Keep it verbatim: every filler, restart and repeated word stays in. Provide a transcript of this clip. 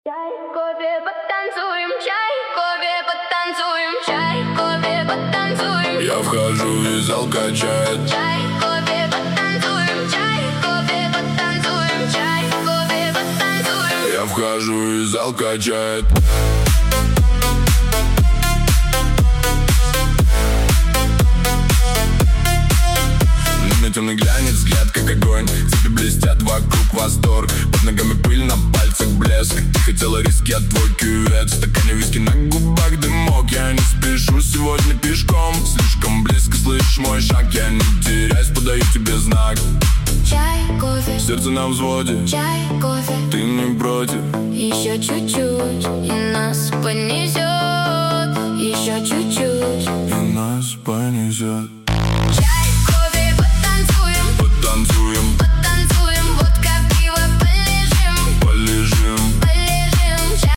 Чай, кофе, потанцуем, чай, кофе, потанцуем, чай, кофе, потанцуем. Я вхожу и зал качает. Чай, кофе, потанцуем, чай, кофе, потанцуем, чай, кофе, потанцуем. Я вхожу и зал качает. Темный глянец, взгляд как огонь. Цепи блестят, вокруг восторг. Под ногами пыль, на пальцах блеск. Ты хотела риски, от твой кювет. В стакане виски, на губах дымок. Я не спешу сегодня пешком. Слишком близко слышишь мой шаг. Я не теряюсь, подаю тебе знак. Чай, кофе, сердце на взводе. чай, кофе, ты не против? еще чуть-чуть, и нас понесет. Еще чуть-чуть, и нас понесет.